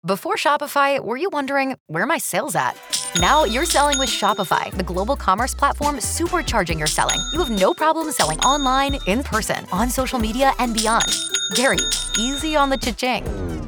Before Shopify, were you wondering, where are my sales at? Now you're selling with Shopify, the global commerce platform supercharging your selling. You have no problem selling online, in person, on social media, and beyond. Gary, easy on the cha-ching.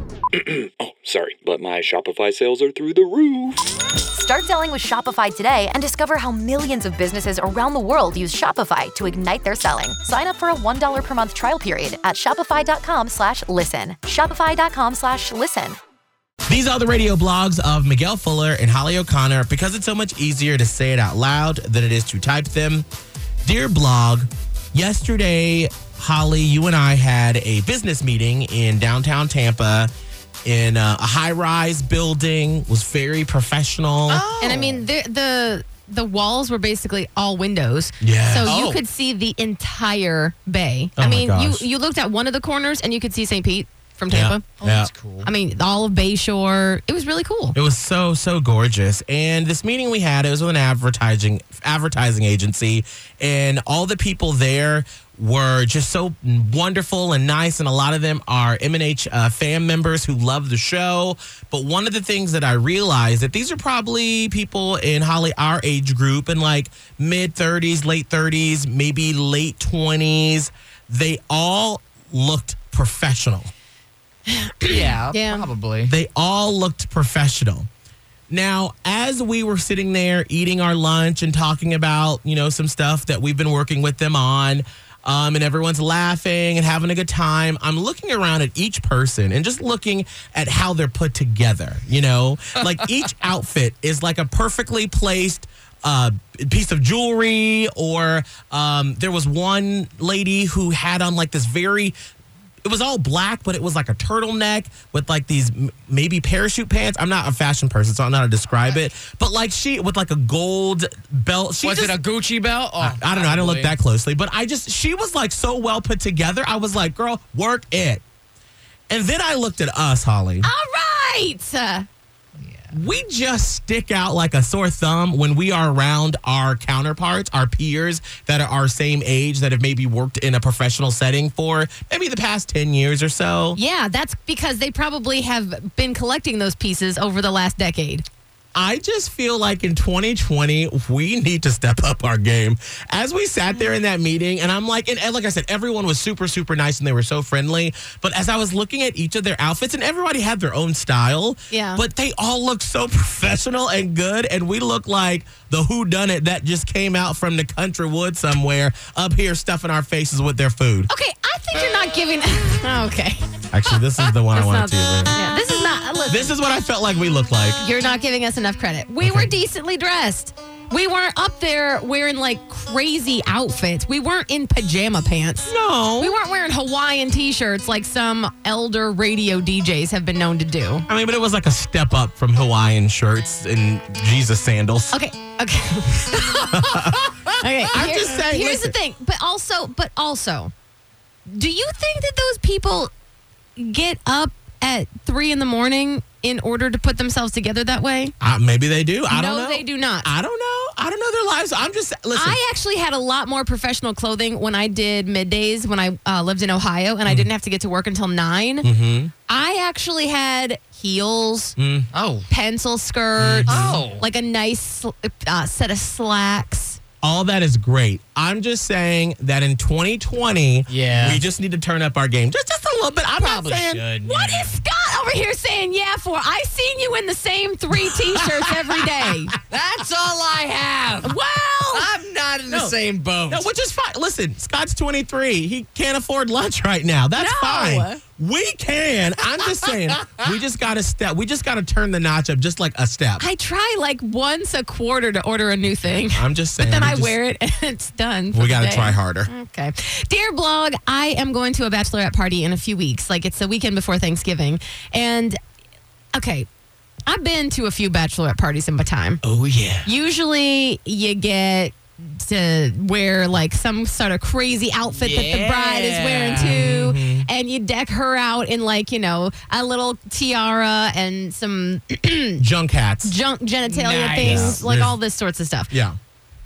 Oh, sorry, but my Shopify sales are through the roof. Start selling with Shopify today and discover how millions of businesses around the world use Shopify to ignite their selling. Sign up for a $1 per month trial period at shopify.com/listen. Shopify.com/listen. These are the radio blogs of Miguel Fuller and Holly O'Connor because it's so much easier to say it out loud than it is to type them. Dear blog, yesterday, Holly, you and I had a business meeting in downtown Tampa in a high-rise building. It was very professional. Oh. And I mean, the walls were basically all windows. Yeah. So you could see the entire bay. Oh I mean, my gosh. you looked at one of the corners and you could see St. Pete from Tampa. Yeah. That's cool. I mean, all of Bayshore. It was really cool. It was so gorgeous. And this meeting we had, it was with an advertising agency, and all the people there were just so wonderful and nice, and a lot of them are M&H fan members who love the show. But one of the things that I realized that these are probably people in Holly, our age group, in like mid-30s, late 30s, maybe late 20s. They all looked professional. Yeah, Yeah. probably. They all looked professional. Now, as we were sitting there eating our lunch and talking about, some stuff that we've been working with them on, and everyone's laughing and having a good time, I'm looking around at each person and just looking at how they're put together, Like each outfit is like a perfectly placed piece of jewelry, or there was one lady who had on like this it was all black, but it was like a turtleneck with like these maybe parachute pants. I'm not a fashion person, so I don't know how to describe it. But like with like a gold belt. Was it a Gucci belt? Oh, I don't know. I didn't look that closely. But she was like so well put together. I was like, girl, work it. And then I looked at us, Holly. All right. We just stick out like a sore thumb when we are around our counterparts, our peers that are our same age, that have maybe worked in a professional setting for maybe the past 10 years or so. Yeah, that's because they probably have been collecting those pieces over the last decade. I just feel like in 2020, we need to step up our game. As we sat there in that meeting, and I'm like, and like I said, everyone was super, super nice and they were so friendly. But as I was looking at each of their outfits, and everybody had their own style, but they all looked so professional and good. And we look like the whodunit that just came out from the country wood somewhere up here stuffing our faces with their food. Okay, I think you're not giving... Okay. Actually, this is the one I wanted to use. Yeah, this is not... Listen, This is what I felt like we looked like. you're not giving us enough credit. We were decently dressed. We weren't up there wearing like crazy outfits. We weren't in pajama pants. No. We weren't wearing Hawaiian t-shirts like some elder radio DJs have been known to do. I mean, but it was like a step up from Hawaiian shirts and Jesus sandals. Okay. Okay. I'm just saying, Here's the thing. But also, do you think that those people get up at 3 a.m. in order to put themselves together that way? Maybe they do. I don't know. No, they do not. I don't know. I don't know their lives. I'm just, listen. I actually had a lot more professional clothing when I did middays when I lived in Ohio, and I didn't have to get to work until 9. Mm-hmm. I actually had heels, Oh. pencil skirts, Oh. like a nice set of slacks. All that is great. I'm just saying that in 2020, we just need to turn up our game. Just a little bit. I'm Probably not saying. should. What is Scott over here saying yeah for? I seen you in the same 3 T-shirts every day. That's all I have. Well, I'm not in the same boat. No, which is fine. Listen, Scott's 23. He can't afford lunch right now. That's No. fine. We can. I'm just saying, we just got to step. We just got to turn the notch up just like a step. I try like once a quarter to order a new thing. I'm just saying. But then I wear it and it's done. We got to try harder. Okay. Dear blog, I am going to a bachelorette party in a few weeks. Like it's the weekend before Thanksgiving. And okay, I've been to a few bachelorette parties in my time. Oh, yeah. Usually you get to wear like some sort of crazy outfit that the bride is wearing too. And you deck her out in like, a little tiara and some Junk hats. junk genitalia Nice. things, like There's- all this sorts of stuff. Yeah.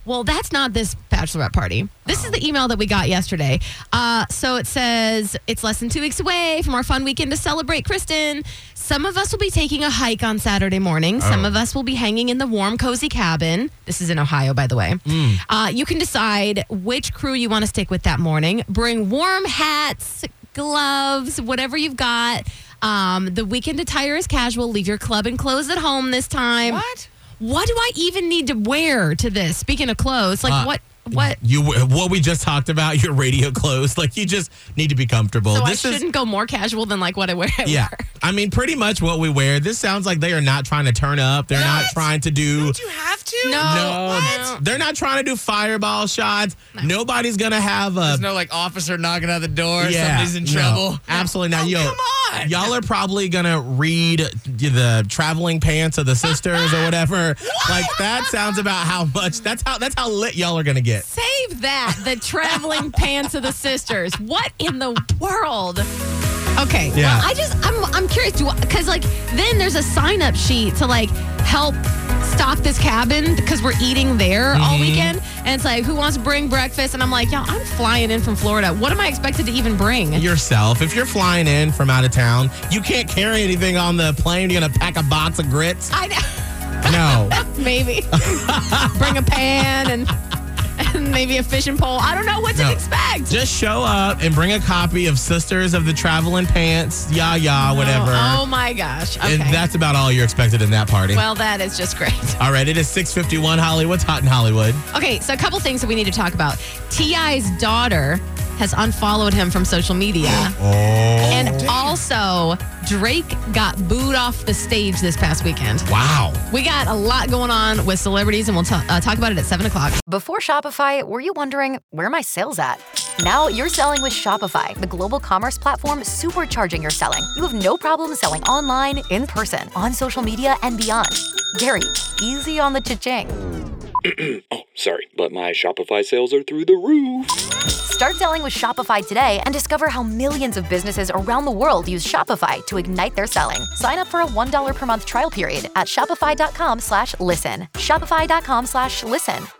Well, that's not this bachelorette party. This is the email that we got yesterday. So it says, it's less than 2 weeks away from our fun weekend to celebrate Kristen. Some of us will be taking a hike on Saturday morning. Some of us will be hanging in the warm, cozy cabin. This is in Ohio, by the way. You can decide which crew you want to stick with that morning. Bring warm hats, gloves, whatever you've got. The weekend attire is casual. Leave your club and clothes at home this time. What do I even need to wear to this? Speaking of clothes, like what? What we just talked about, your radio clothes. Like, you just need to be comfortable. So I shouldn't go more casual than like what I wear at work. I mean, pretty much what we wear. This sounds like they are not trying to turn up. They're not trying to do. Don't you have to? No. They're not trying to do fireball shots. No. Nobody's gonna have a. There's no like officer knocking on the door. Somebody's in trouble. No, absolutely not. Come on. Y'all are probably gonna read the traveling pants of the sisters or whatever. Like, that sounds about how much. That's how lit y'all are gonna get. Save that. The traveling pants of the sisters. What in the world? Okay. Yeah. Well, I'm curious because like then there's a sign up sheet to like help stock this cabin because we're eating there all weekend, and it's like, who wants to bring breakfast? And I'm like, y'all, I'm flying in from Florida. What am I expected to even bring? Yourself. If you're flying in from out of town, you can't carry anything on the plane. You're gonna pack a box of grits. I know. No. Maybe bring a pan and maybe a fishing pole. I don't know what to expect. Just show up and bring a copy of Sisters of the Traveling Pants, whatever. Oh my gosh. Okay. And that's about all you're expected in that party. Well, that is just great. All right, it is 6:51. Holly, what's hot in Hollywood? Okay, so a couple things that we need to talk about. T.I.'s daughter has unfollowed him from social media. And also, Drake got booed off the stage this past weekend. Wow. We got a lot going on with celebrities, and we'll talk about it at 7 o'clock. Before Shopify, were you wondering, where are my sales at? Now you're selling with Shopify, the global commerce platform supercharging your selling. You have no problem selling online, in person, on social media, and beyond. Gary, easy on the cha-ching. Oh, sorry, but my Shopify sales are through the roof. Start selling with Shopify today and discover how millions of businesses around the world use Shopify to ignite their selling. Sign up for a $1 per month trial period at shopify.com/listen. Shopify.com/listen.